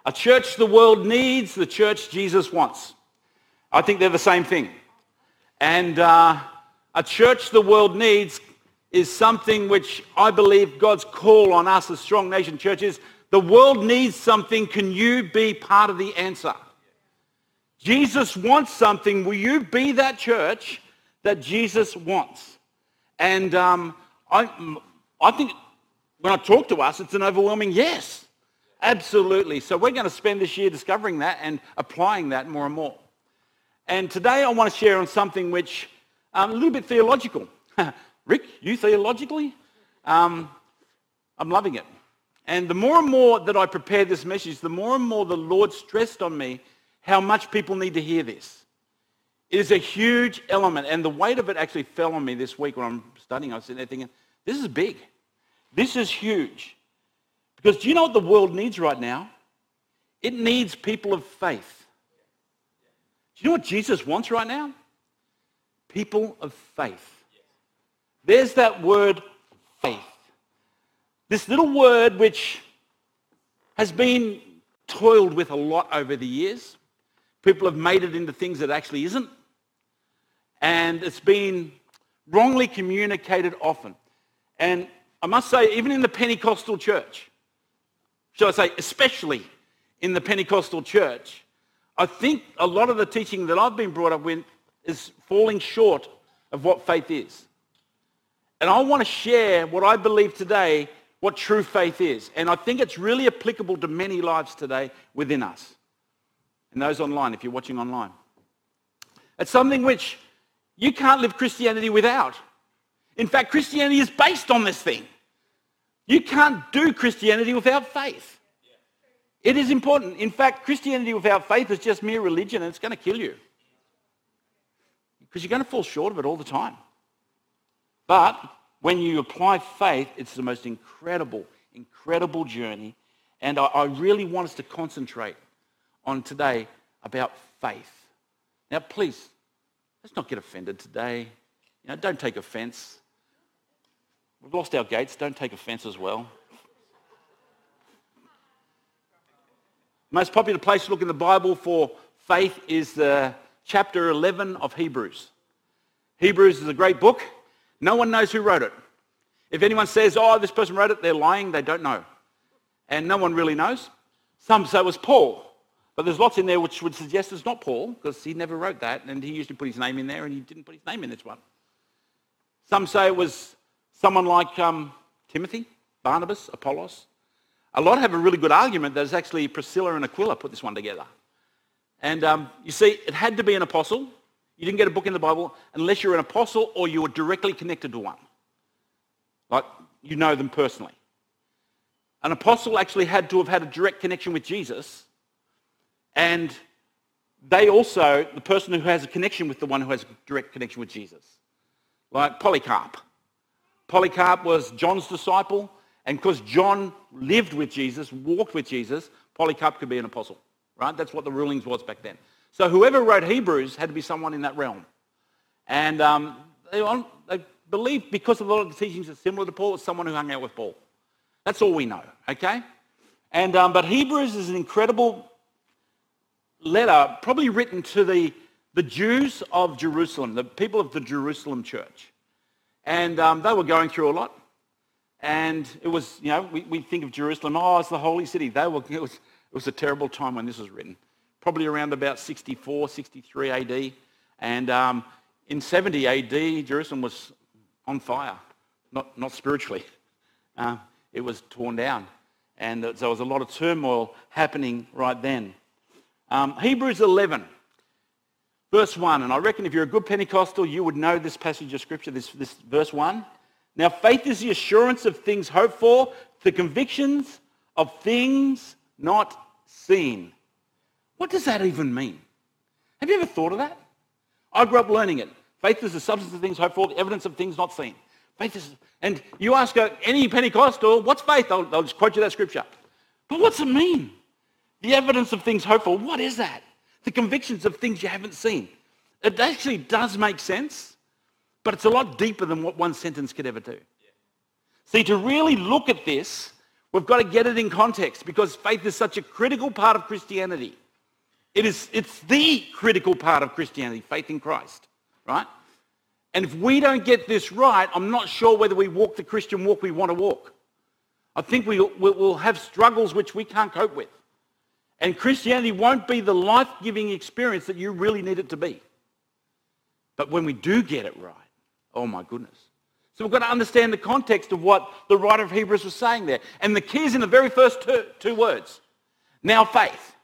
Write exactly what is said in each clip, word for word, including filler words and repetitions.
A church the world needs, the church Jesus wants. I think they're the same thing. And uh, a church the world needs is something which I believe God's call on us as Strong Nation churches. The world needs something. Can you be part of the answer? Jesus wants something. Will you be that church that Jesus wants? And um, I, I think when I talk to us, it's an overwhelming yes. Absolutely. So we're going to spend this year discovering that and applying that more and more. And today I want to share on something which um, a little bit theological. Rick, you theologically? Um, I'm loving it. And the more and more that I prepared this message, the more and more the Lord stressed on me how much people need to hear this. It is a huge element, and the weight of it actually fell on me this week when I'm studying. I was sitting there thinking, this is big. This is huge. Because do you know what the world needs right now? It needs people of faith. Do you know what Jesus wants right now? People of faith. There's that word, faith. This little word which has been toiled with a lot over the years. People have made it into things that actually isn't. And it's been wrongly communicated often. And I must say, even in the Pentecostal church, shall I say, especially in the Pentecostal church, I think a lot of the teaching that I've been brought up with is falling short of what faith is. And I want to share what I believe today, what true faith is. And I think it's really applicable to many lives today within us. And those online, if you're watching online. It's something which you can't live Christianity without. In fact, Christianity is based on this thing. You can't do Christianity without faith. It is important. In fact, Christianity without faith is just mere religion, and it's going to kill you. Because you're going to fall short of it all the time. But when you apply faith, it's the most incredible, incredible journey. And I, I really want us to concentrate on today about faith. Now, please, let's not get offended today. You know, don't take offense. We've lost our gates. Don't take offense as well. Most popular place to look in the Bible for faith is the chapter eleven of Hebrews. Hebrews is a great book. No one knows who wrote it. If anyone says, oh, this person wrote it, they're lying. They don't know. And no one really knows. Some say it was Paul. But there's lots in there which would suggest it's not Paul, because he never wrote that, and he usually put his name in there, and he didn't put his name in this one. Some say it was someone like um, Timothy, Barnabas, Apollos. A lot have a really good argument that it's actually Priscilla and Aquila put this one together. And um, you see, it had to be an apostle. You didn't get a book in the Bible unless you're an apostle or you were directly connected to one. Like, you know them personally. An apostle actually had to have had a direct connection with Jesus. And they also, the person who has a connection with the one who has a direct connection with Jesus. Like Polycarp. Polycarp was John's disciple, and because John lived with Jesus, walked with Jesus, Polycarp could be an apostle, right? That's what the rulings was back then. So whoever wrote Hebrews had to be someone in that realm. And um, they, they believe, because of a lot of the teachings are similar to Paul, it's someone who hung out with Paul. That's all we know, okay? And um, but Hebrews is an incredible letter, probably written to the, the Jews of Jerusalem, the people of the Jerusalem church. And um, they were going through a lot. And it was, you know, we, we think of Jerusalem, oh, it's the holy city. They were, it was, it was a terrible time when this was written. Probably around about sixty-four, sixty-three A D. And um, in seventy A D, Jerusalem was on fire, not, not spiritually. Uh, it was torn down. And there was a lot of turmoil happening right then. Um, Hebrews eleven, verse one, and I reckon if you're a good Pentecostal, you would know this passage of Scripture, this, this verse one. Now, faith is the assurance of things hoped for, the convictions of things not seen. What does that even mean? Have you ever thought of that? I grew up learning it. Faith is the substance of things hoped for, the evidence of things not seen. Faith is, and you ask any Pentecostal, what's faith? They'll, they'll just quote you that scripture. But what's it mean? The evidence of things hoped for, what is that? The convictions of things you haven't seen. It actually does make sense, but it's a lot deeper than what one sentence could ever do. See, to really look at this, We've got to get it in context because faith is such a critical part of Christianity. It is, it's the critical part of Christianity, faith in Christ, right? And if we don't get this right, I'm not sure whether we walk the Christian walk we want to walk. I think we will have struggles which we can't cope with. And Christianity won't be the life-giving experience that you really need it to be. But when we do get it right, oh my goodness. So we've got to understand the context of what the writer of Hebrews was saying there. And the key is in the very first two, two words. Now faith.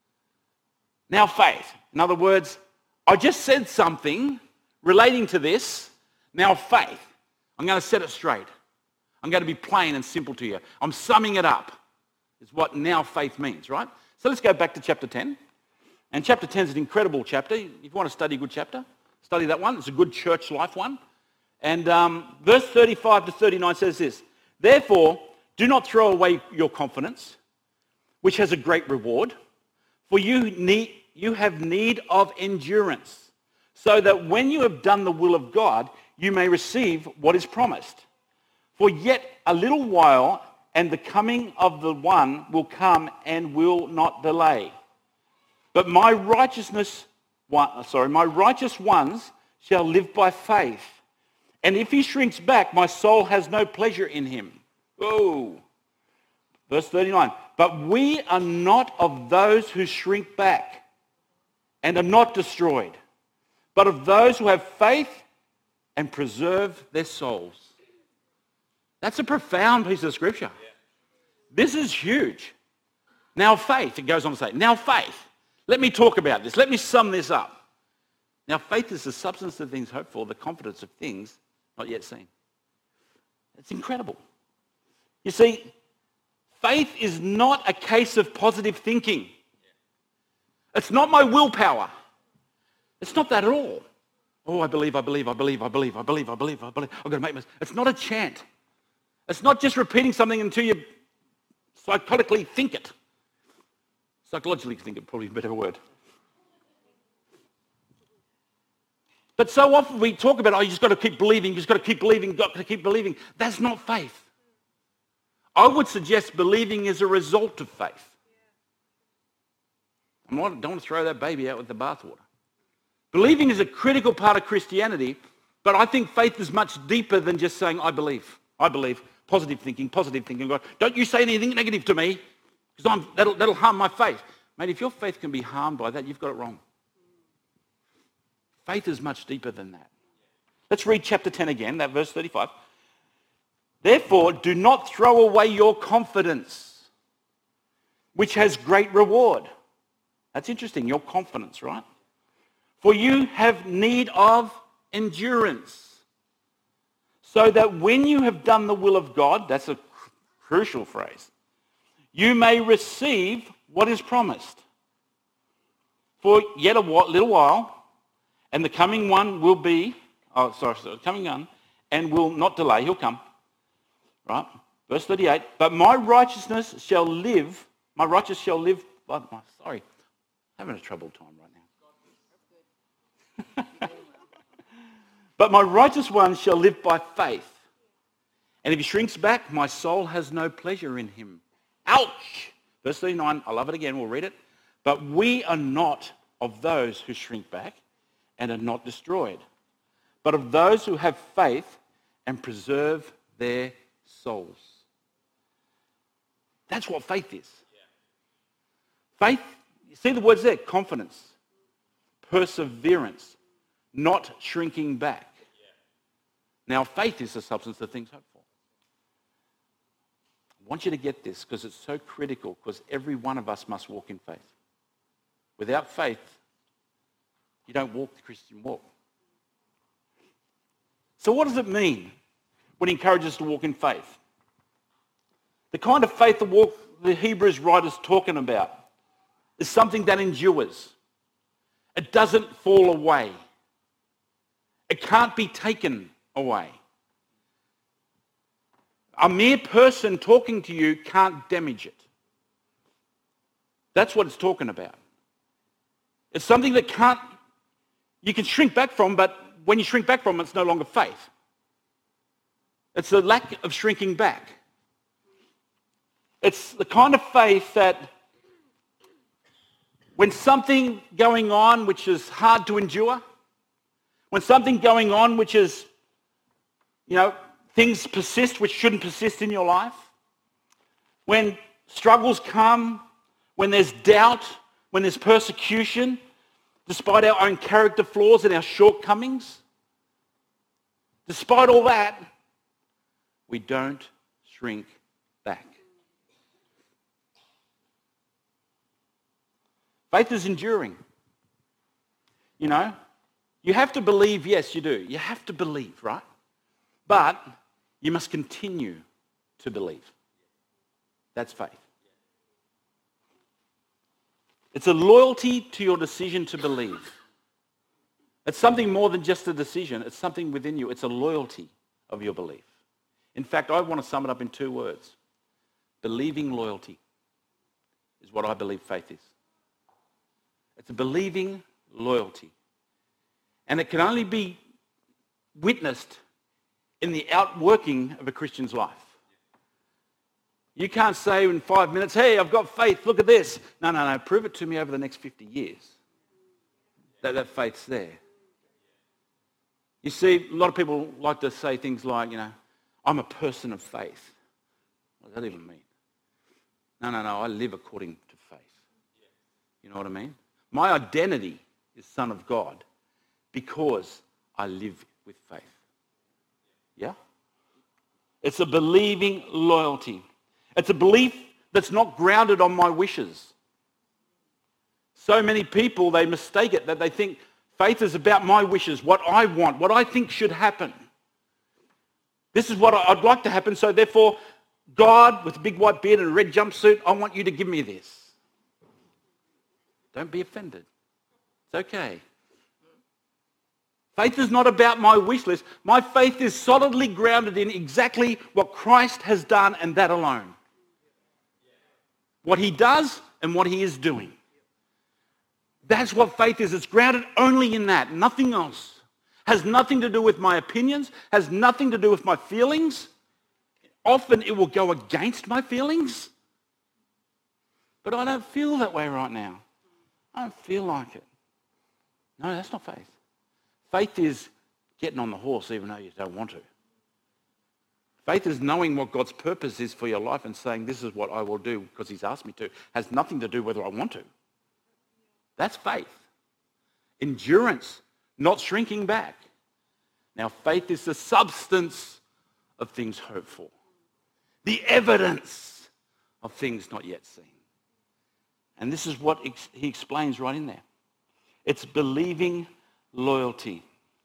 Now faith. In other words, I just said something relating to this. Now faith. I'm going to set it straight. I'm going to be plain and simple to you. I'm summing it up. Is what now faith means, right? So let's go back to chapter ten. And chapter ten is an incredible chapter. If you want to study a good chapter, study that one. It's a good church life one. And um, verse thirty-five to thirty-nine says this. Therefore, do not throw away your confidence, which has a great reward, for you need, you have need of endurance, so that when you have done the will of God, you may receive what is promised. For yet a little while, and the coming of the one will come and will not delay. But my righteousness, sorry, my righteous ones shall live by faith. And if he shrinks back, my soul has no pleasure in him. Whoa. Verse thirty-nine. But we are not of those who shrink back and are not destroyed, but of those who have faith and preserve their souls. That's a profound piece of scripture. This is huge. Now faith, it goes on to say, now faith. Let me talk about this. Let me sum this up. Now faith is the substance of things hoped for, the confidence of things not yet seen. It's incredible. You see, faith is not a case of positive thinking. It's not my willpower. It's not that at all. Oh, I believe, I believe, I believe, I believe, I believe, I believe, I believe. I've got to make this. It's not a chant. It's not just repeating something until you psychotically think it. Psychologically think it, probably a better word. But so often we talk about, oh, you just got to keep believing, you just got to keep believing, you've got to keep believing. That's not faith. I would suggest believing is a result of faith. I don't want to throw that baby out with the bathwater. Believing is a critical part of Christianity, but I think faith is much deeper than just saying, I believe, I believe, positive thinking, positive thinking. God, don't you say anything negative to me, because that'll, that'll harm my faith. Mate, if your faith can be harmed by that, you've got it wrong. Faith is much deeper than that. Let's read chapter ten again, that verse thirty-five. Therefore, do not throw away your confidence, which has great reward. That's interesting, your confidence, right? For you have need of endurance, so that when you have done the will of God, that's a cr- crucial phrase, you may receive what is promised. For yet a little while, and the coming one will be, oh, sorry, sorry, coming one, and will not delay, he'll come. Right? Verse thirty-eight, but my righteousness shall live, my righteous shall live, by my, sorry, I'm having a troubled time right now. But my righteous one shall live by faith. And if he shrinks back, my soul has no pleasure in him. Ouch! Verse thirty-nine, I love it again, we'll read it. But we are not of those who shrink back and are not destroyed, but of those who have faith and preserve their souls. That's what faith is. Yeah. Faith, you see the words there, confidence, perseverance, not shrinking back. Yeah. Now faith is the substance of things hoped for. I want you to get this because it's so critical, because every one of us must walk in faith. Without faith, you don't walk the Christian walk. So what does it mean when he encourages us to walk in faith? The kind of faith the, walk, the Hebrews writer's talking about is something that endures. It doesn't fall away. It can't be taken away. A mere person talking to you can't damage it. That's what it's talking about. It's something that can't, you can shrink back from, but when you shrink back from it, it's no longer faith. It's the lack of shrinking back. It's the kind of faith that when something going on which is hard to endure, when something going on which is, you know, things persist which shouldn't persist in your life, when struggles come, when there's doubt, when there's persecution, despite our own character flaws and our shortcomings, despite all that, we don't shrink back. Faith is enduring. You know, you have to believe, yes, you do. You have to believe, right? But you must continue to believe. That's faith. It's a loyalty to your decision to believe. It's something more than just a decision. It's something within you. It's a loyalty of your belief. In fact, I want to sum it up in two words. Believing loyalty is what I believe faith is. It's a believing loyalty. And it can only be witnessed in the outworking of a Christian's life. You can't say in five minutes, hey, I've got faith, look at this. No, no, no, prove it to me over the next fifty years that that faith's there. You see, a lot of people like to say things like, you know, I'm a person of faith. What does that even mean? No, no, no, I live according to faith. You know what I mean? My identity is Son of God because I live with faith. Yeah? It's a believing loyalty. It's a belief that's not grounded on my wishes. So many people, they mistake it, that they think faith is about my wishes, what I want, what I think should happen. This is what I'd like to happen, so therefore, God, with a big white beard and a red jumpsuit, I want you to give me this. Don't be offended. It's okay. Faith is not about my wish list. My faith is solidly grounded in exactly what Christ has done and that alone. What he does and what he is doing. That's what faith is. It's grounded only in that, nothing else. Has nothing to do with my opinions, has nothing to do with my feelings. Often it will go against my feelings. But I don't feel that way right now. I don't feel like it. No, that's not faith. Faith is getting on the horse even though you don't want to. Faith is knowing what God's purpose is for your life and saying, this is what I will do because he's asked me to. Has nothing to do whether I want to. That's faith. Endurance, not shrinking back. Now, faith is the substance of things hoped for. The evidence of things not yet seen. And this is what he explains right in there. It's believing loyalty.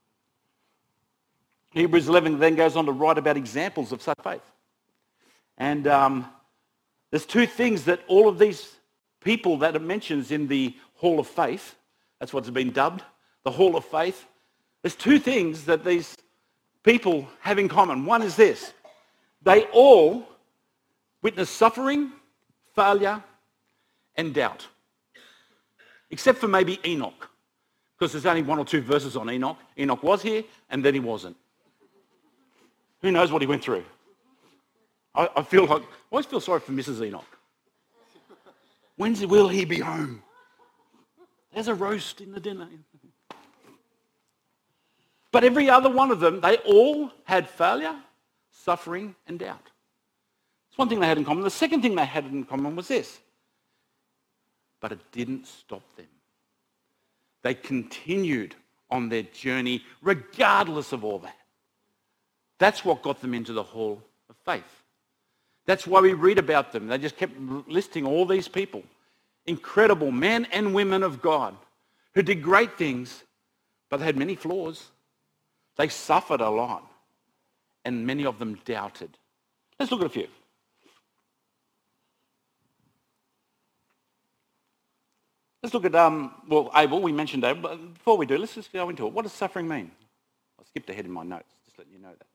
Hebrews eleven then goes on to write about examples of such faith. And um, there's two things that all of these people that it mentions in the Hall of Faith, that's what's been dubbed, the Hall of Faith. There's two things that these people have in common. One is this. They all witness suffering, failure, and doubt. Except for maybe Enoch. Because there's only one or two verses on Enoch. Enoch was here, and then he wasn't. Who knows what he went through? I, I feel like, I always feel sorry for Missus Enoch. When will he be home? There's a roast in the dinner. But every other one of them, they all had failure, suffering, and doubt. It's one thing they had in common. The second thing they had in common was this. But it didn't stop them. They continued on their journey regardless of all that. That's what got them into the Hall of Faith. That's why we read about them. They just kept listing all these people. Incredible men and women of God who did great things, but they had many flaws. They suffered a lot, and many of them doubted. Let's look at a few. Let's look at, um, well, Abel, we mentioned Abel, but before we do, let's just go into it. What does suffering mean? I skipped ahead in my notes, just letting you know that.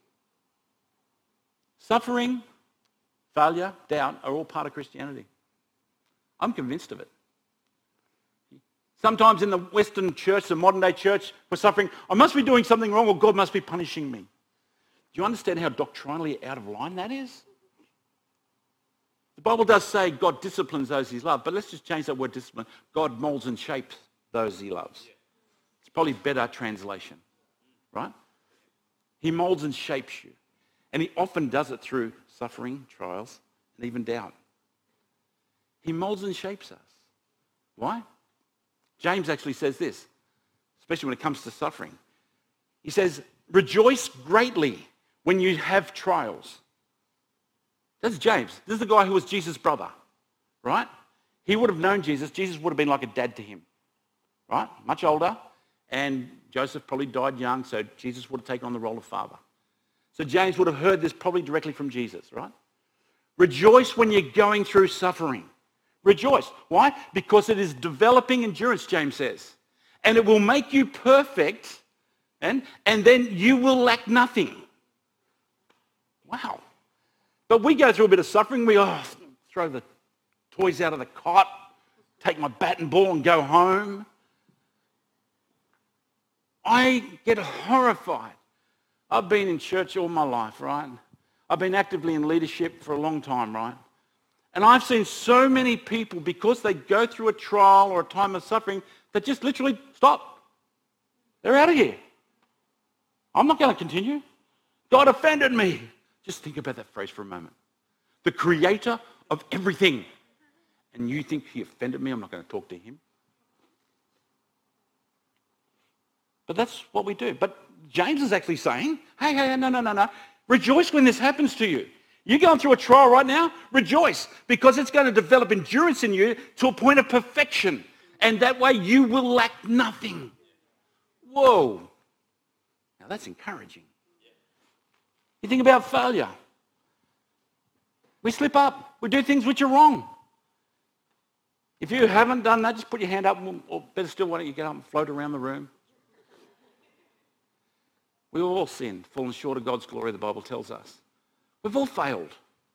Suffering, failure, doubt are all part of Christianity. I'm convinced of it. Sometimes in the Western church, the modern day church, we're suffering, I must be doing something wrong or God must be punishing me. Do you understand how doctrinally out of line that is? The Bible does say God disciplines those he loves, but let's just change that word discipline. God molds and shapes those he loves. It's probably better translation, right? He molds and shapes you. And he often does it through suffering, trials, and even doubt. He molds and shapes us. Why? James actually says this, especially when it comes to suffering. He says, rejoice greatly when you have trials. That's James. This is the guy who was Jesus' brother, right? He would have known Jesus. Jesus would have been like a dad to him, right? Much older. And Joseph probably died young, so Jesus would have taken on the role of father. So James would have heard this probably directly from Jesus, right? Rejoice when you're going through suffering. Rejoice. Why? Because it is developing endurance, James says. And it will make you perfect, and, and then you will lack nothing. Wow. But we go through a bit of suffering. We oh, throw the toys out of the cot, take my bat and ball and go home. I get horrified. I've been in church all my life, right? I've been actively in leadership for a long time, right? And I've seen so many people, because they go through a trial or a time of suffering, that just literally stop. They're out of here. I'm not going to continue. God offended me. Just think about that phrase for a moment. The creator of everything. And you think he offended me? I'm not going to talk to him. But that's what we do. But James is actually saying, hey, hey, no, no, no, no. Rejoice when this happens to you. You're going through a trial right now, rejoice, because it's going to develop endurance in you to a point of perfection. And that way you will lack nothing. Whoa. Now that's encouraging. You think about failure. We slip up. We do things which are wrong. If you haven't done that, just put your hand up, or better still, why don't you get up and float around the room? We all sinned, fallen short of God's glory, the Bible tells us. We've all failed.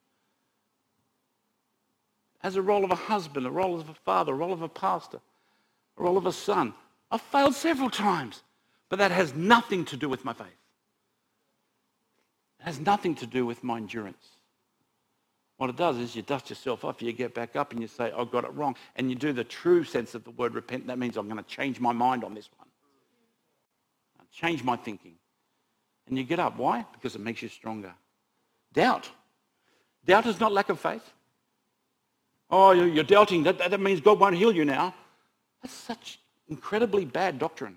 As a role of a husband, a role of a father, a role of a pastor, a role of a son. I've failed several times, but that has nothing to do with my faith. It has nothing to do with my endurance. What it does is you dust yourself off, you get back up and you say, I got it wrong. And you do the true sense of the word repent. That means I'm going to change my mind on this one. I'll change my thinking. And you get up. Why? Because it makes you stronger. Doubt. Doubt is not lack of faith. Oh, you're doubting. That, that means God won't heal you now. That's such incredibly bad doctrine.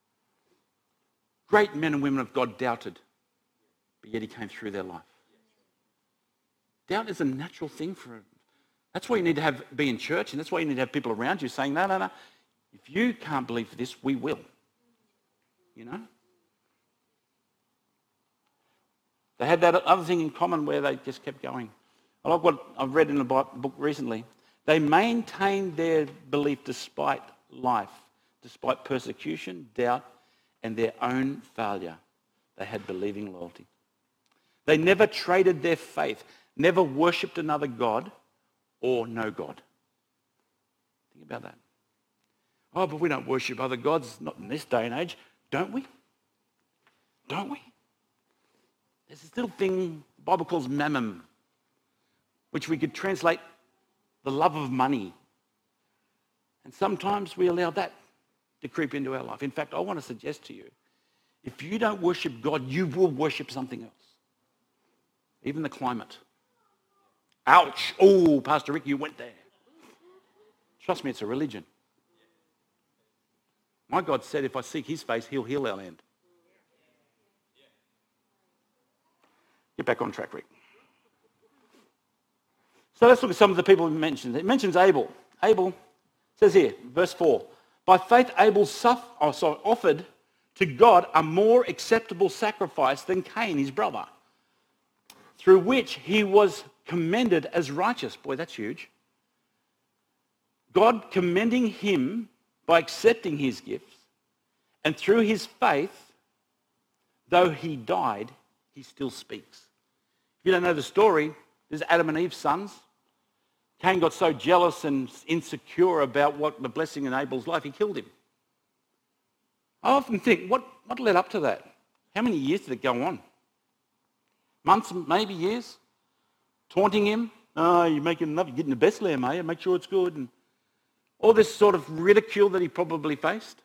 Great men and women of God doubted, but yet he came through their life. Doubt is a natural thing for it. That's why you need to have be in church, and that's why you need to have people around you saying, no, no, no. If you can't believe for this, we will. You know? They had that other thing in common where they just kept going. I like what I've read in a book recently. They maintained their belief despite life, despite persecution, doubt, and their own failure. They had believing loyalty. They never traded their faith, never worshipped another God or no God. Think about that. Oh, but we don't worship other gods, not in this day and age. Don't we? Don't we? There's this little thing the Bible calls mammon, which we could translate the love of money. And sometimes we allow that to creep into our life. In fact, I want to suggest to you, if you don't worship God, you will worship something else. Even the climate. Ouch. Oh, Pastor Rick, you went there. Trust me, it's a religion. My God said if I seek his face, he'll heal our land. Get back on track, Rick. So let's look at some of the people he mentions. It mentions Abel. Abel says here, verse four, by faith Abel suffer, oh, sorry, offered to God a more acceptable sacrifice than Cain, his brother, through which he was commended as righteous. Boy, that's huge. God commending him by accepting his gifts, and through his faith, though he died, he still speaks. If you don't know the story, there's Adam and Eve's sons. Cain got so jealous and insecure about what the blessing in Abel's life, he killed him. I often think, what, what led up to that? How many years did it go on? Months, maybe years? Taunting him, Oh, you're making enough. You're getting the best lamb, are you? Make sure it's good. And all this sort of ridicule that he probably faced.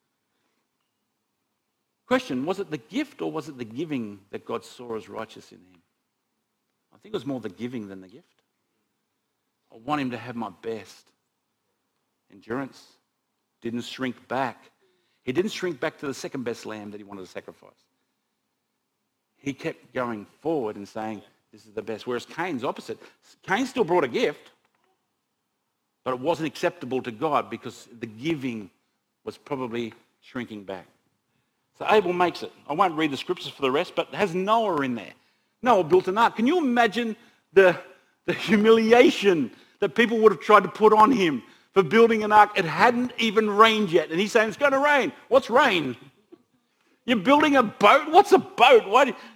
Question, was it the gift or was it the giving that God saw as righteous in him? I think it was more the giving than the gift. I want him to have my best. Endurance. Didn't shrink back. He didn't shrink back to the second best lamb that he wanted to sacrifice. He kept going forward and saying, this is the best. Whereas Cain's opposite. Cain still brought a gift, but it wasn't acceptable to God because the giving was probably shrinking back. So Abel makes it. I won't read the scriptures for the rest, but it has Noah in there. Noah built an ark. Can you imagine the, the humiliation that people would have tried to put on him for building an ark? It hadn't even rained yet. And he's saying, it's going to rain. What's rain? You're building a boat? What's a boat? Why do you...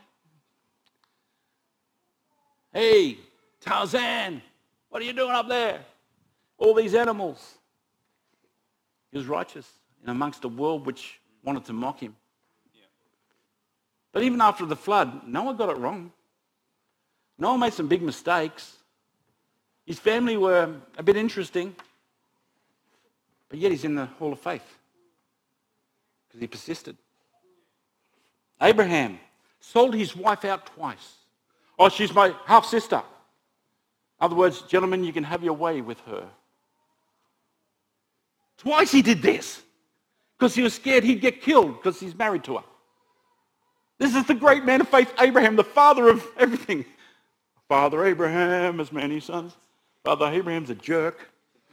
Hey, Tarzan, what are you doing up there? All these animals. He was righteous in amongst a world which wanted to mock him. But even after the flood, Noah got it wrong. Noah made some big mistakes. His family were a bit interesting. But yet he's in the Hall of Faith. Because he persisted. Abraham sold his wife out twice. Oh, she's my half-sister. In other words, gentlemen, you can have your way with her. Twice he did this. Because he was scared he'd get killed because he's married to her. This is the great man of faith, Abraham, the father of everything. Father Abraham has many sons. Father Abraham's a jerk.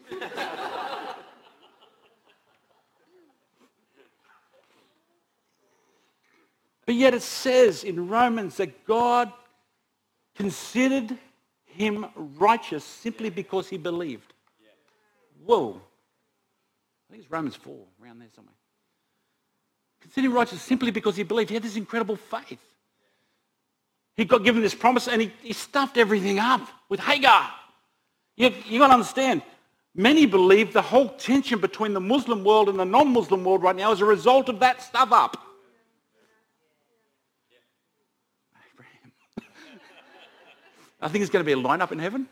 But yet it says in Romans that God considered him righteous simply because he believed. Whoa. I think it's Romans four, around there somewhere. Considered him righteous simply because he believed. He had this incredible faith. He got given this promise and he, he stuffed everything up with Hagar. You, you got to understand, many believe the whole tension between the Muslim world and the non-Muslim world right now is a result of that stuff up. Abraham. I think it's going to be a lineup in heaven.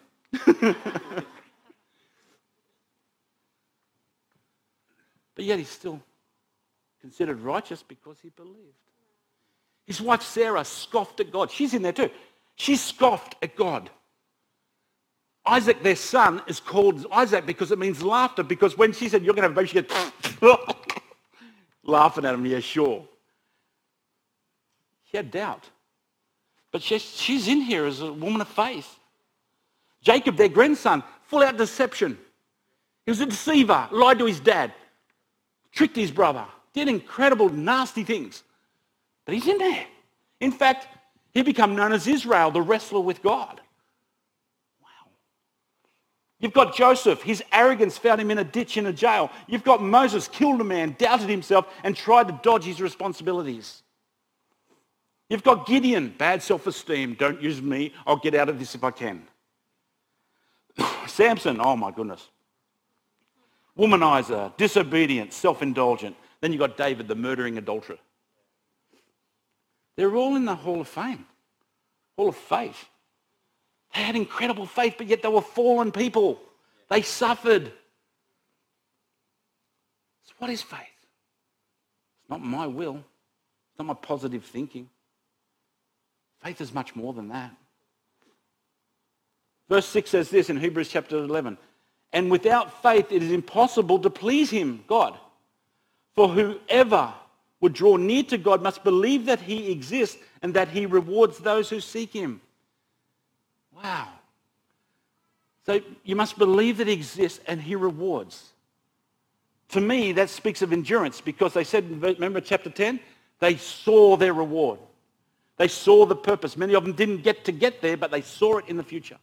But yet he's still considered righteous because he believed. His wife Sarah scoffed at God. She's in there too. She scoffed at God. Isaac, their son, is called Isaac because it means laughter. Because when she said, you're going to have a baby, she goes, laughing at him, yeah, sure. She had doubt. But she's, she's in here as a woman of faith. Jacob, their grandson, full out deception. He was a deceiver, lied to his dad, tricked his brother, did incredible, nasty things. But he's in there. In fact, he became known as Israel, the wrestler with God. Wow. You've got Joseph. His arrogance found him in a ditch in a jail. You've got Moses, killed a man, doubted himself, and tried to dodge his responsibilities. You've got Gideon, bad self-esteem. Don't use me. I'll get out of this if I can. Samson, oh my goodness. Womanizer, disobedient, self-indulgent. Then you've got David, the murdering adulterer. They're all in the Hall of Fame, Hall of Faith. They had incredible faith, but yet they were fallen people. They suffered. So what is faith? It's not my will. It's not my positive thinking. Faith is much more than that. Verse six says this in Hebrews chapter eleven. And without faith it is impossible to please him, God. For whoever would draw near to God must believe that he exists and that he rewards those who seek him. Wow. So you must believe that he exists and he rewards. To me, that speaks of endurance because they said, remember chapter ten? They saw their reward. They saw the purpose. Many of them didn't get to get there, but they saw it in the future.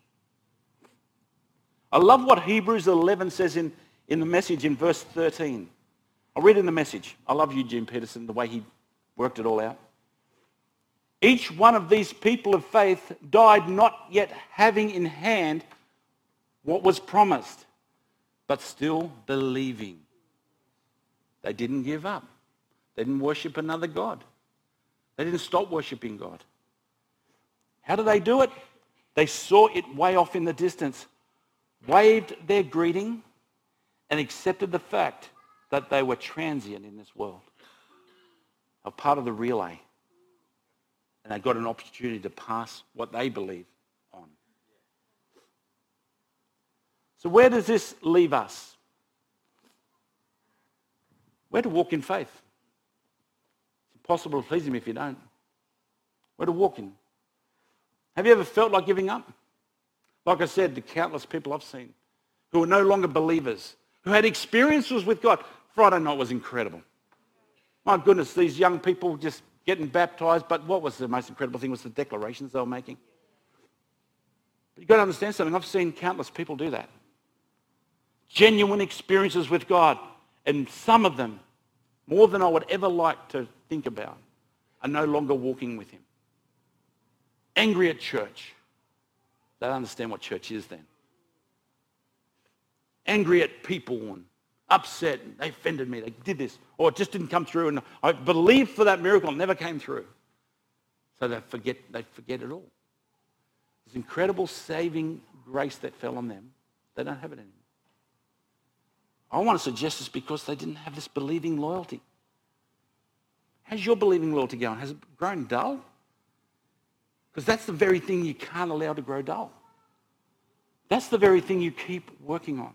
I love what Hebrews eleven says in, in the Message in verse thirteen. I'll read in the Message. I love Eugene Peterson, the way he worked it all out. Each one of these people of faith died not yet having in hand what was promised, but still believing. They didn't give up. They didn't worship another god. They didn't stop worshiping God. How do they do it? They saw it way off in the distance, waved their greeting, and accepted the fact that they were transient in this world, a part of the relay. And they got an opportunity to pass what they believe on. So where does this leave us? We're to walk in faith. It's impossible to please him if you don't. We're to walk in. Have you ever felt like giving up? Like I said, the countless people I've seen who are no longer believers, who had experiences with God. Friday night was incredible. My goodness, these young people just getting baptized, but what was the most incredible thing was the declarations they were making. But you've got to understand something. I've seen countless people do that. Genuine experiences with God. And some of them, more than I would ever like to think about, are no longer walking with him. Angry at church. They don't understand what church is then. Angry at people and upset. They offended me. They did this. Or it just didn't come through. And I believed for that miracle. It never came through. So they forget, they forget it all. This incredible saving grace that fell on them, they don't have it anymore. I want to suggest it's because they didn't have this believing loyalty. How's your believing loyalty going? Has it grown dull? Because that's the very thing you can't allow to grow dull. That's the very thing you keep working on.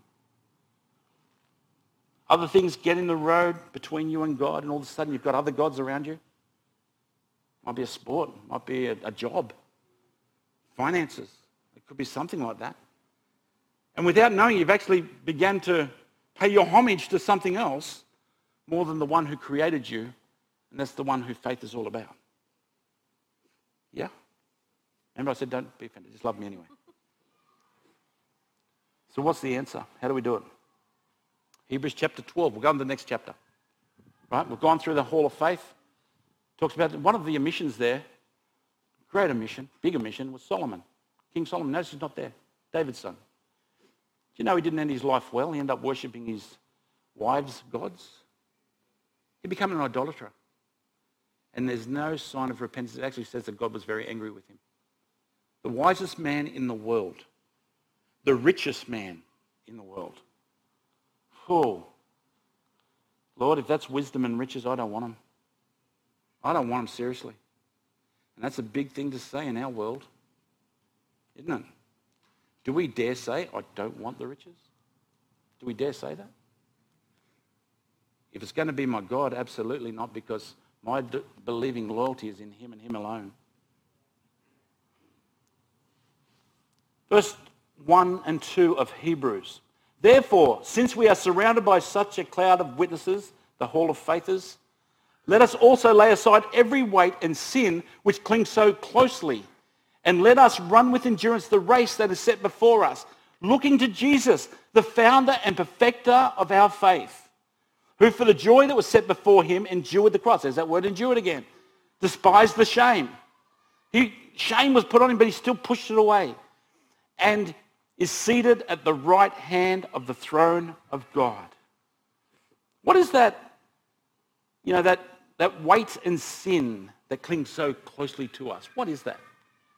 Other things get in the road between you and God, and all of a sudden you've got other gods around you. Might be a sport, might be a, a job, finances. It could be something like that. And without knowing, you've actually begun to pay your homage to something else more than the one who created you, and that's the one who faith is all about. Yeah? Remember I said don't be offended, just love me anyway. So what's the answer? How do we do it? Hebrews chapter twelve. We'll go on to the next chapter. Right? We've gone through the Hall of Faith. Talks about one of the omissions there, great omission, big omission, was Solomon. King Solomon. Notice he's not there. David's son. Do you know he didn't end his life well? He ended up worshipping his wives' gods. He became an idolater. And there's no sign of repentance. It actually says that God was very angry with him. The wisest man in the world. The richest man in the world. Oh, Lord, if that's wisdom and riches, I don't want them. I don't want them seriously. And that's a big thing to say in our world, isn't it? Do we dare say, I don't want the riches? Do we dare say that? If it's going to be my God, absolutely not, because my d- believing loyalty is in him and him alone. Verse one and two of Hebrews. Therefore, since we are surrounded by such a cloud of witnesses, the hall of faithers, let us also lay aside every weight and sin which clings so closely, and let us run with endurance the race that is set before us, looking to Jesus, the founder and perfecter of our faith, who for the joy that was set before him endured the cross. There's that word endured again. Despised the shame. He, shame was put on him, but he still pushed it away. And is seated at the right hand of the throne of God. What is that, you know, that, that weight and sin that clings so closely to us? What is that?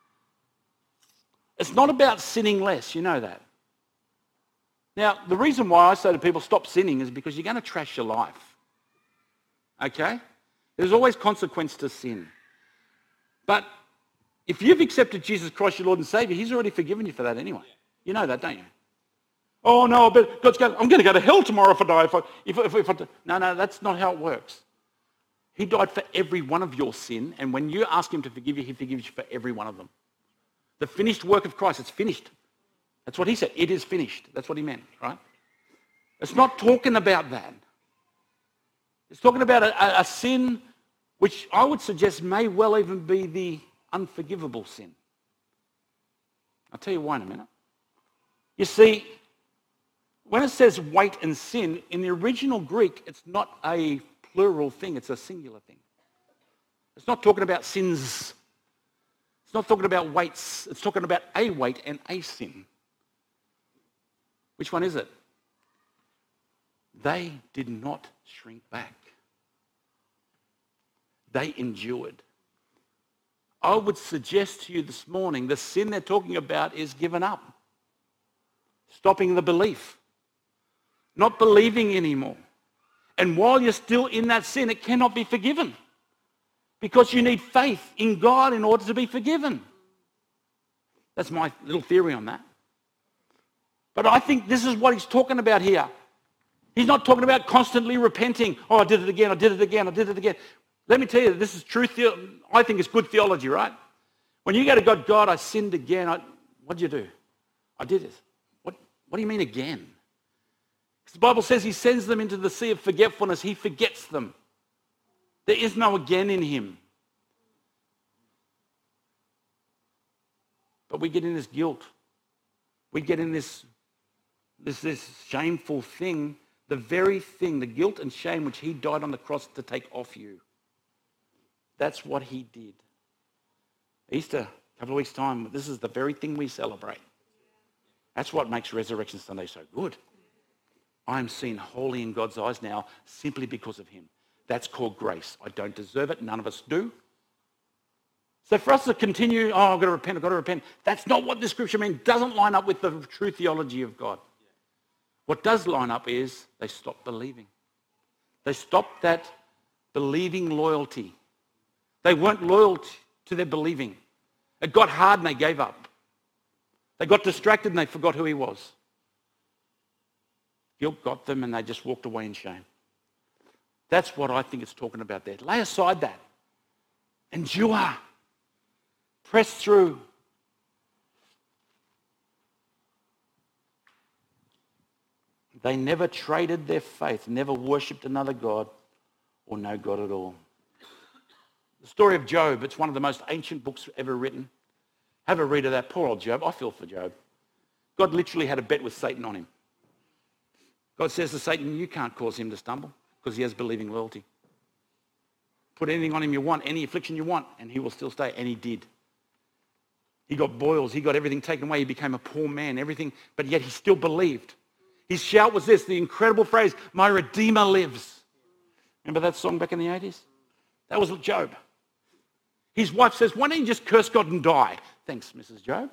It's not about sinning less, you know that. Now, the reason why I say to people stop sinning is because you're going to trash your life. Okay? There's always consequence to sin. But if you've accepted Jesus Christ, your Lord and Savior, he's already forgiven you for that anyway. You know that, don't you? Oh, no, but God's going, I'm going to go to hell tomorrow if I die. If I, if, if, if I, no, no, that's not how it works. He died for every one of your sin, and when you ask him to forgive you, he forgives you for every one of them. The finished work of Christ, it's finished. That's what he said. It is finished. That's what he meant, right? It's not talking about that. It's talking about a, a, a sin which I would suggest may well even be the unforgivable sin. I'll tell you why in a minute. You see, when it says weight and sin, in the original Greek, it's not a plural thing, it's a singular thing. It's not talking about sins. It's not talking about weights. It's talking about a weight and a sin. Which one is it? They did not shrink back. They endured. I would suggest to you this morning, the sin they're talking about is giving up. Stopping the belief. Not believing anymore. And while you're still in that sin, it cannot be forgiven. Because you need faith in God in order to be forgiven. That's my little theory on that. But I think this is what he's talking about here. He's not talking about constantly repenting. Oh, I did it again, I did it again, I did it again. Let me tell you, this is true. The- I think it's good theology, right? When you go to God, God, I sinned again. I, what did you do? I did this. What, what do you mean again? Because the Bible says he sends them into the sea of forgetfulness. He forgets them. There is no again in him. But we get in this guilt. We get in this, this, this shameful thing, the very thing, the guilt and shame which he died on the cross to take off you. That's what he did. Easter, a couple of weeks' time, this is the very thing we celebrate. That's what makes Resurrection Sunday so good. I'm seen holy in God's eyes now simply because of him. That's called grace. I don't deserve it. None of us do. So for us to continue, oh, I've got to repent, I've got to repent, that's not what the scripture means. It doesn't line up with the true theology of God. What does line up is they stop believing. They stopped that believing loyalty. They weren't loyal to their believing. It got hard and they gave up. They got distracted and they forgot who he was. Guilt got them and they just walked away in shame. That's what I think it's talking about there. Lay aside that. Endure. Press through. They never traded their faith, never worshipped another God or no God at all. The story of Job, it's one of the most ancient books ever written. Have a read of that. Poor old Job. I feel for Job. God literally had a bet with Satan on him. God says to Satan, you can't cause him to stumble because he has believing loyalty. Put anything on him you want, any affliction you want, and he will still stay. And he did. He got boils. He got everything taken away. He became a poor man, everything, but yet he still believed. His shout was this, the incredible phrase, my Redeemer lives. Remember that song back in the eighties? That was Job. His wife says, why don't you just curse God and die? Thanks, Missus Job.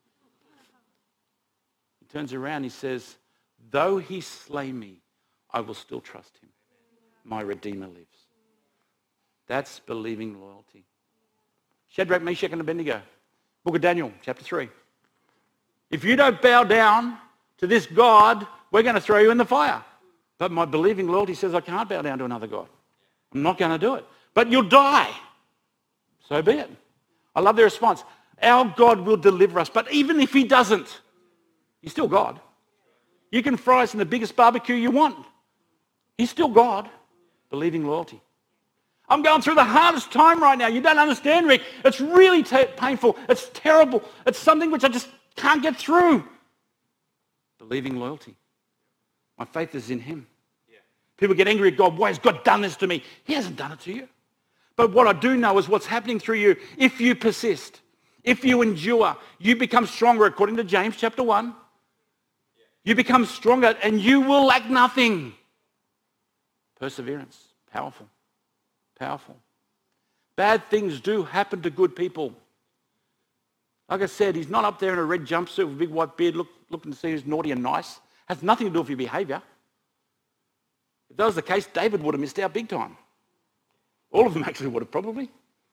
He turns around, he says, though he slay me, I will still trust him. My Redeemer lives. That's believing loyalty. Shadrach, Meshach, and Abednego. Book of Daniel, chapter three. If you don't bow down to this God, we're going to throw you in the fire. But my believing loyalty says I can't bow down to another God. I'm not going to do it. But you'll die. So be it. I love their response. Our God will deliver us. But even if he doesn't, he's still God. You can fry us in the biggest barbecue you want. He's still God. Believing loyalty. I'm going through the hardest time right now. You don't understand, Rick. It's really t- painful. It's terrible. It's something which I just can't get through. Believing loyalty. My faith is in him. Yeah. People get angry at God. Why has God done this to me? He hasn't done it to you. But what I do know is what's happening through you. If you persist, if you endure, you become stronger according to James chapter one. Yeah. You become stronger and you will lack nothing. Perseverance. Powerful. Powerful. Bad things do happen to good people. Like I said, he's not up there in a red jumpsuit with a big white beard look, looking to see who's naughty and nice. Has nothing to do with your behaviour. If that was the case, David would have missed out big time. All of them actually would have probably.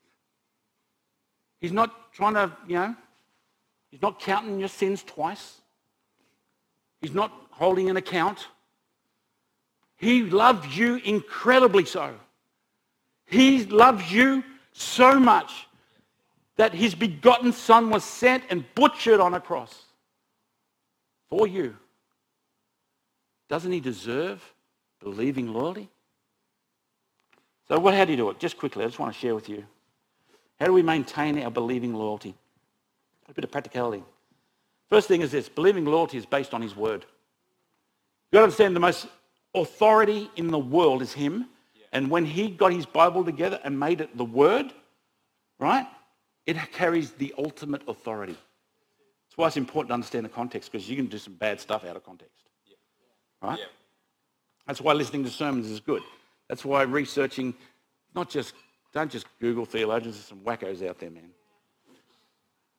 He's not trying to, you know, he's not counting your sins twice. He's not holding an account. He loved you incredibly so. He loves you so much that his begotten son was sent and butchered on a cross for you. Doesn't he deserve believing loyalty? So what, how do you do it? Just quickly, I just want to share with you. How do we maintain our believing loyalty? A bit of practicality. First thing is this, believing loyalty is based on his word. You've got to understand the most authority in the world is him. And when he got his Bible together and made it the word, right, it carries the ultimate authority. That's why it's important to understand the context, because you can do some bad stuff out of context. Yeah. Right? Yeah. That's why listening to sermons is good. That's why researching, not just, don't just Google theologians, there's some wackos out there, man.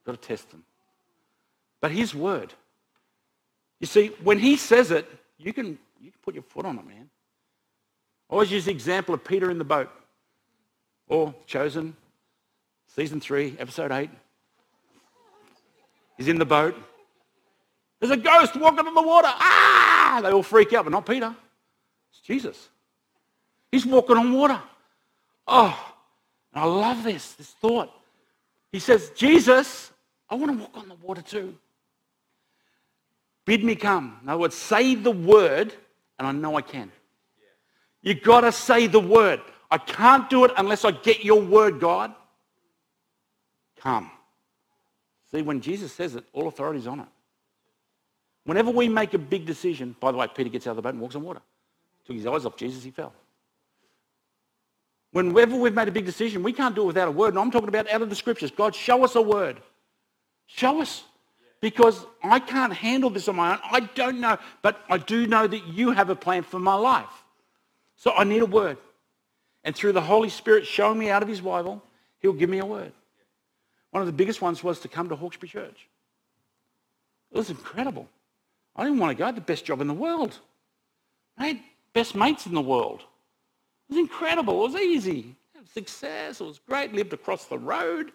Got to test them. But his word. You see, when he says it, you can, you can put your foot on it, man. I always use the example of Peter in the boat. Or Chosen, season three, episode eight. He's in the boat. There's a ghost walking on the water. Ah! They all freak out, but not Peter. It's Jesus. He's walking on water. Oh, and I love this, this thought. He says, Jesus, I want to walk on the water too. Bid me come. In other words, say the word, and I know I can. You've got to say the word. I can't do it unless I get your word, God. Come. See, when Jesus says it, all authority is on it. Whenever we make a big decision, by the way, Peter gets out of the boat and walks on water. Took his eyes off Jesus, he fell. Whenever we've made a big decision, we can't do it without a word. And I'm talking about out of the scriptures. God, show us a word. Show us. Because I can't handle this on my own. I don't know. But I do know that you have a plan for my life. So I need a word. And through the Holy Spirit showing me out of his Bible, he'll give me a word. One of the biggest ones was to come to Hawkesbury Church. It was incredible. I didn't want to go. I had the best job in the world. I had best mates in the world. It was incredible. It was easy. It was success. It was great. Lived across the road.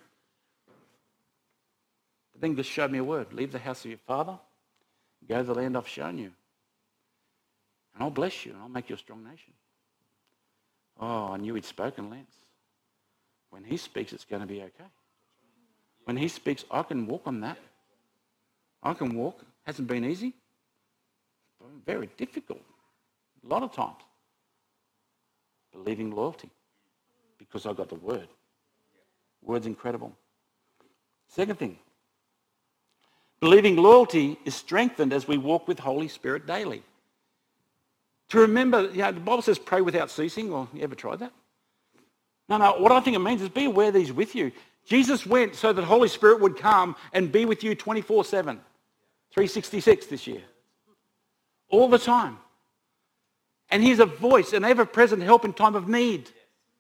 But then just showed me a word. Leave the house of your father. Go to the land I've shown you. And I'll bless you and I'll make you a strong nation. Oh, I knew he'd spoken, Lance. When he speaks, it's going to be okay. When he speaks, I can walk on that. I can walk. Hasn't been easy. Very difficult. A lot of times. Believing loyalty. Because I got the word. Word's incredible. Second thing. Believing loyalty is strengthened as we walk with Holy Spirit daily. To remember, you know, the Bible says pray without ceasing. Or you ever tried that? No, no. What I think it means is be aware that he's with you. Jesus went so that Holy Spirit would come and be with you twenty-four seven. three sixty-six this year. All the time. And he's a voice, an ever-present help in time of need.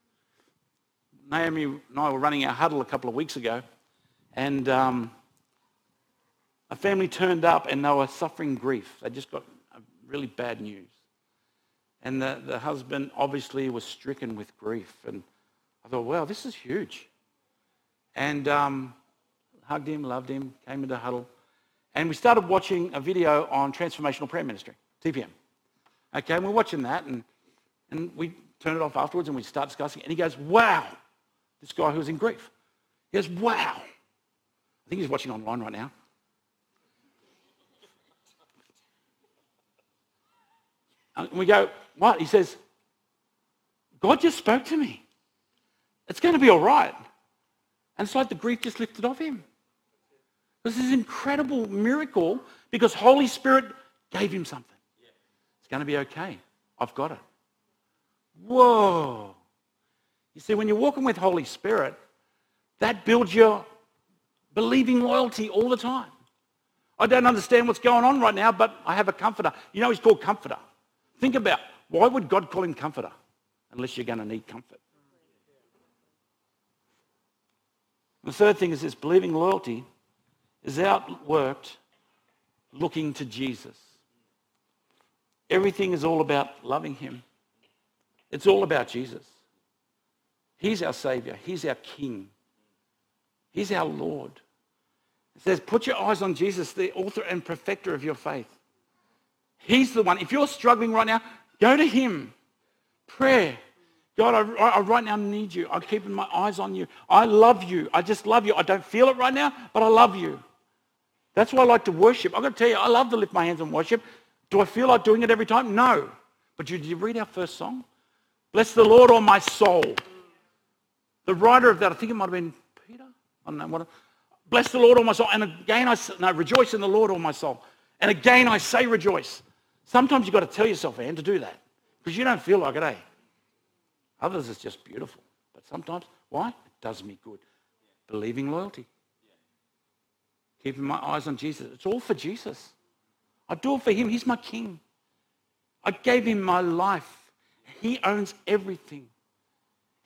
Naomi and I were running our huddle a couple of weeks ago, and um, a family turned up and they were suffering grief. They just got really bad news. And the, the husband obviously was stricken with grief. And I thought, wow, this is huge. And um, hugged him, loved him, came into the huddle. And we started watching a video on transformational prayer ministry, T P M. Okay, and we're watching that, and, and we turn it off afterwards, and we start discussing it. And he goes, wow, this guy who was in grief. He goes, wow. I think he's watching online right now. And we go, what? He says, God just spoke to me. It's going to be all right. And it's like the grief just lifted off him. This is an incredible miracle because Holy Spirit gave him something. It's going to be okay. I've got it. Whoa. You see, when you're walking with Holy Spirit, that builds your believing loyalty all the time. I don't understand what's going on right now, but I have a comforter. You know he's called Comforter. Think about, why would God call him Comforter unless you're going to need comfort? The third thing is this: believing loyalty is outworked looking to Jesus. Everything is all about loving him. It's all about Jesus. He's our Savior. He's our King. He's our Lord. It says, put your eyes on Jesus, the author and perfecter of your faith. He's the one. If you're struggling right now, go to him. Prayer. God, I, I right now need you. I'm keeping my eyes on you. I love you. I just love you. I don't feel it right now, but I love you. That's why I like to worship. I've got to tell you, I love to lift my hands and worship. Do I feel like doing it every time? No. But did you read our first song? Bless the Lord, all my soul. The writer of that, I think it might have been Peter. I don't know what. Bless the Lord, all my soul. And again, I no, rejoice in the Lord, all my soul. And again, I say rejoice. Sometimes you've got to tell yourself, Anne, to do that. Because you don't feel like it, eh? Others, it's just beautiful. But sometimes, why? It does me good. Believing loyalty. Keeping my eyes on Jesus. It's all for Jesus. I do it for him. He's my King. I gave him my life. He owns everything.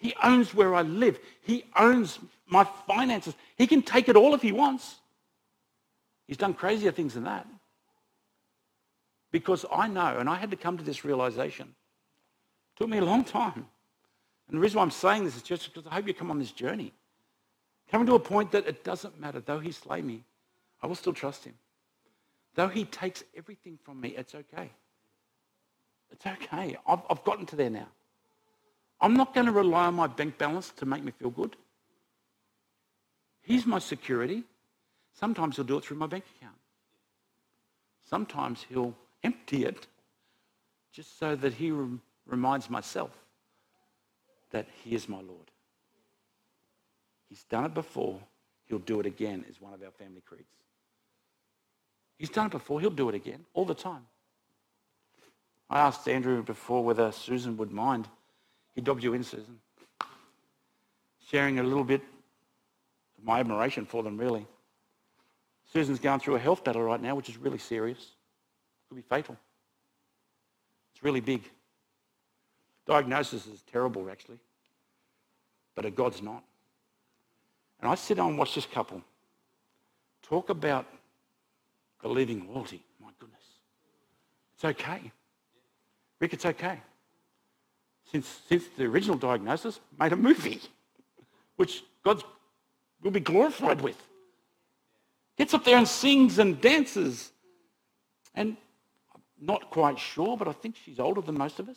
He owns where I live. He owns my finances. He can take it all if he wants. He's done crazier things than that. Because I know, and I had to come to this realization. It took me a long time. And the reason why I'm saying this is just because I hope you come on this journey. Coming to a point that it doesn't matter. Though he slay me, I will still trust him. Though he takes everything from me, it's okay. It's okay. I've, I've gotten to there now. I'm not going to rely on my bank balance to make me feel good. He's my security. Sometimes he'll do it through my bank account. Sometimes he'll empty it just so that he rem- reminds myself that he is my Lord. He's done it before. He'll do it again is one of our family creeds. He's done it before. He'll do it again all the time. I asked Andrew before whether Susan would mind. He dobbed you in, Susan. Sharing a little bit of my admiration for them, really. Susan's going through a health battle right now, which is really serious. Could be fatal. It's really big. Diagnosis is terrible, actually. But a God's not. And I sit down and watch this couple talk about believing loyalty. My goodness. It's okay. Rick, it's okay. Since, since the original diagnosis, made a movie, which God will be glorified with. Gets up there and sings and dances. And I'm not quite sure, but I think she's older than most of us.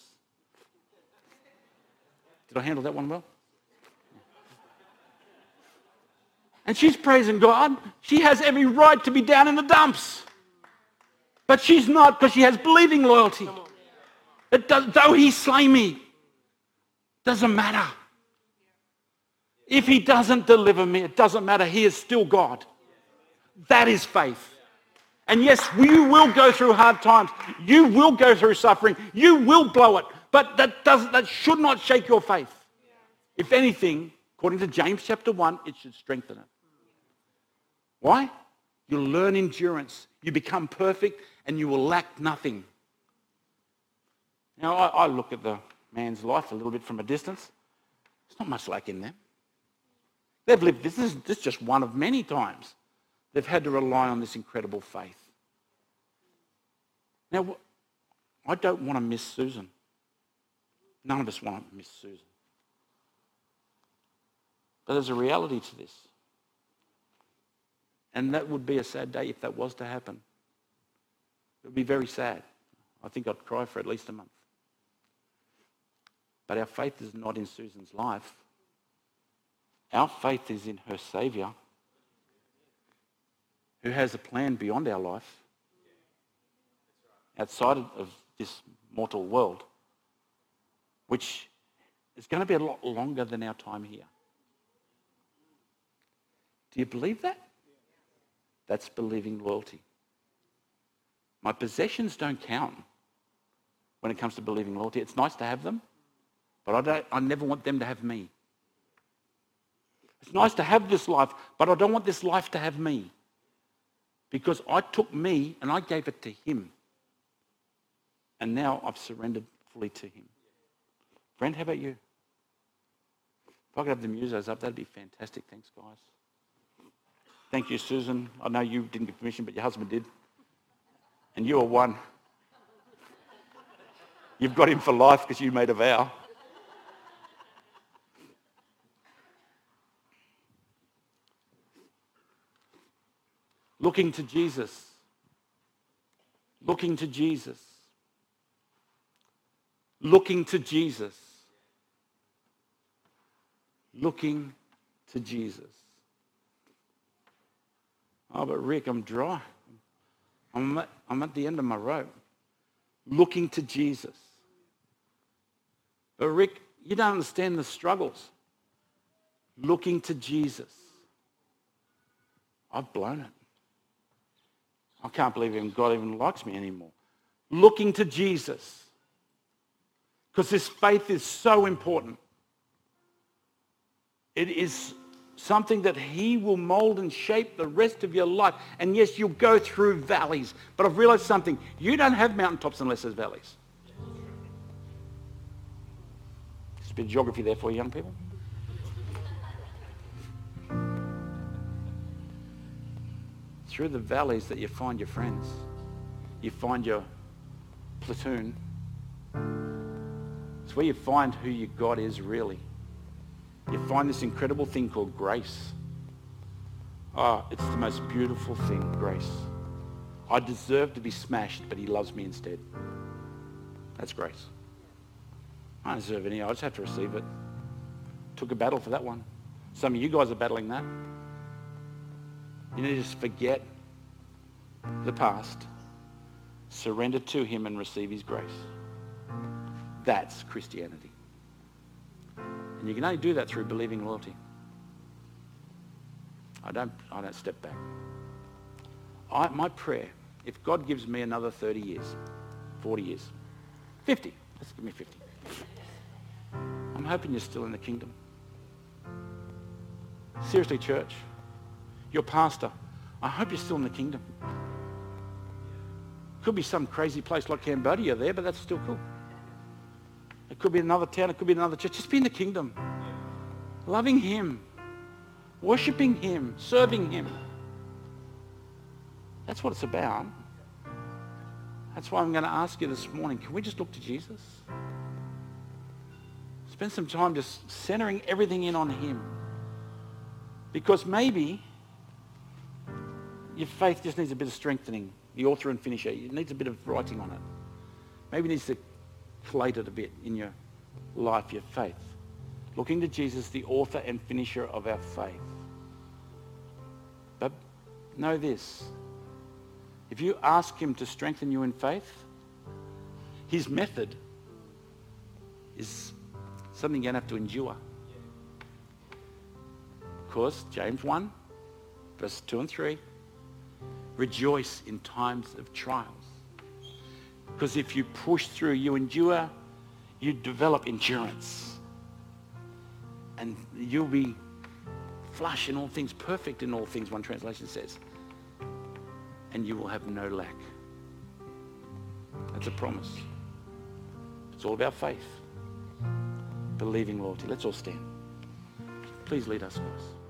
Did I handle that one well? And she's praising God. She has every right to be down in the dumps. But she's not, because she has believing loyalty. It does, though he slay me, doesn't matter. If he doesn't deliver me, it doesn't matter. He is still God. That is faith. And yes, you will go through hard times. You will go through suffering. You will blow it. But that doesn't, that should not shake your faith. If anything, according to James chapter one, it should strengthen it. Why? You'll learn endurance. You become perfect and you will lack nothing. Now, I, I look at the man's life a little bit from a distance. There's not much lack in them. They've lived, this is, this is just one of many times they've had to rely on this incredible faith. Now, I don't want to miss Susan. None of us want to miss Susan. But there's a reality to this. And that would be a sad day if that was to happen. It would be very sad. I think I'd cry for at least a month. But our faith is not in Susan's life. Our faith is in her Saviour, who has a plan beyond our life, outside of this mortal world, which is going to be a lot longer than our time here. Do you believe that? That's believing loyalty. My possessions don't count when it comes to believing loyalty. It's nice to have them, but I, don't, I never want them to have me. It's nice to have this life, but I don't want this life to have me. Because I took me and I gave it to him. And now I've surrendered fully to him. Friend, how about you? If I could have the musos up, that'd be fantastic. Thanks, guys. Thank you, Susan. I know you didn't give permission, but your husband did. And you are one. You've got him for life because you made a vow. Looking to Jesus. Looking to Jesus. Looking to Jesus. Looking to Jesus. Oh, but Rick, I'm dry. I'm at, I'm at the end of my rope. Looking to Jesus. But Rick, you don't understand the struggles. Looking to Jesus. I've blown it. I can't believe even God even likes me anymore. Looking to Jesus. Because this faith is so important. It is something that he will mold and shape the rest of your life. And yes, you'll go through valleys. But I've realized something. You don't have mountaintops unless there's valleys. bit of geography there for you young people. Through the valleys that you find your friends. You find your platoon. It's where you find who your God is really. You find this incredible thing called grace. Oh, it's the most beautiful thing, grace. I deserve to be smashed, but he loves me instead. That's grace. I don't deserve any. I just have to receive it. Took a battle for that one. Some of you guys are battling that. You need to just forget the past, surrender to him and receive his grace. That's Christianity. And you can only do that through believing loyalty. I don't, I don't step back. I, my prayer, if God gives me another thirty years, forty years, fifty, let's give me fifty. I'm hoping you're still in the kingdom. Seriously, church, your pastor, I hope you're still in the kingdom. Could be some crazy place like Cambodia there, but that's still cool. It could be another town, it could be another church. Just be in the kingdom. Loving him. Worshipping him. Serving him. That's what it's about. That's why I'm going to ask you this morning, can we just look to Jesus? Spend some time just centering everything in on him. Because maybe your faith just needs a bit of strengthening. The author and finisher, it needs a bit of writing on it. Maybe it needs to collate it a bit in your life, your faith. Looking to Jesus, the author and finisher of our faith. But know this. If you ask him to strengthen you in faith, his method is something you're going to have to endure. Of course, James one, verse two and three, rejoice in times of trials. Because if you push through, you endure, you develop endurance. And you'll be flush in all things, perfect in all things, one translation says. And you will have no lack. That's a promise. It's all about faith. Believing loyalty. Let's all stand. Please lead us, guys.